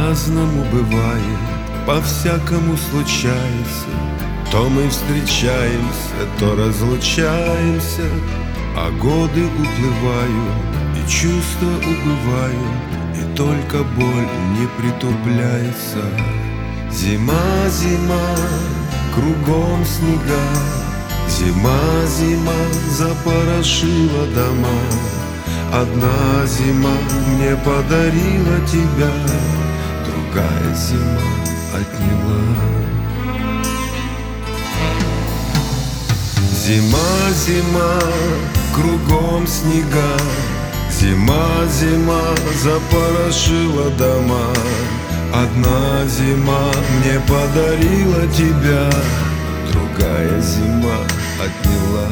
По-разному бывает, по-всякому случается. То мы встречаемся, то разлучаемся, а годы уплывают, и чувства убывают, и только боль не притупляется. Зима, зима, кругом снега. Зима, зима, запорошила дома. Одна зима мне подарила тебя, другая зима отняла. Зима, зима, кругом снега. Зима, зима, запорошила дома. Одна зима мне подарила тебя, другая зима отняла.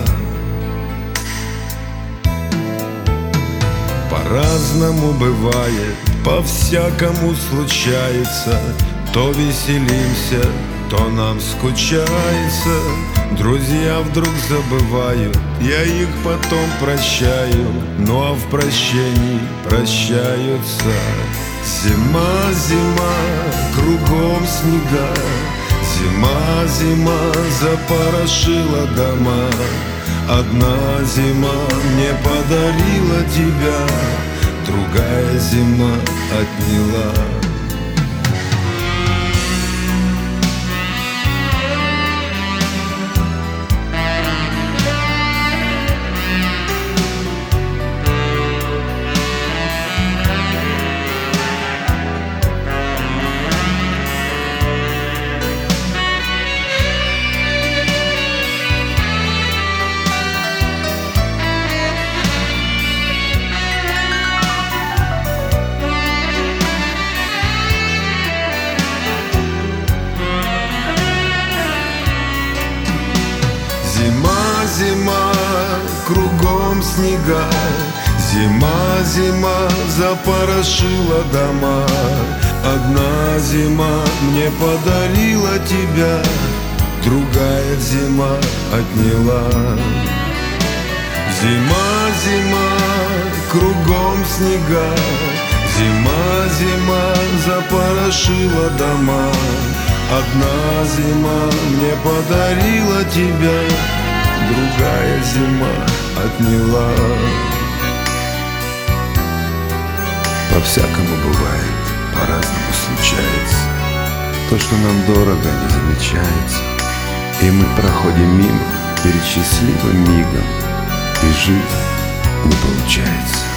По-разному бывает, по-всякому случается. То веселимся, то нам скучается. Друзья вдруг забывают, я их потом прощаю, ну а в прощении прощаются. Зима, зима, кругом снега. Зима, зима, запорошила дома. Одна зима мне подарила тебя, другая зима отняла. Зима, зима, кругом снега. Зима, зима, запорошила дома. Одна зима мне подарила тебя, другая зима отняла. Зима, зима, кругом снега. Зима, зима, запорошила дома. Одна зима мне подарила тебя, другая зима отняла. По-всякому бывает, по-разному случается. То, что нам дорого, не замечается, и мы проходим мимо перед счастливым мигом, и жить не получается.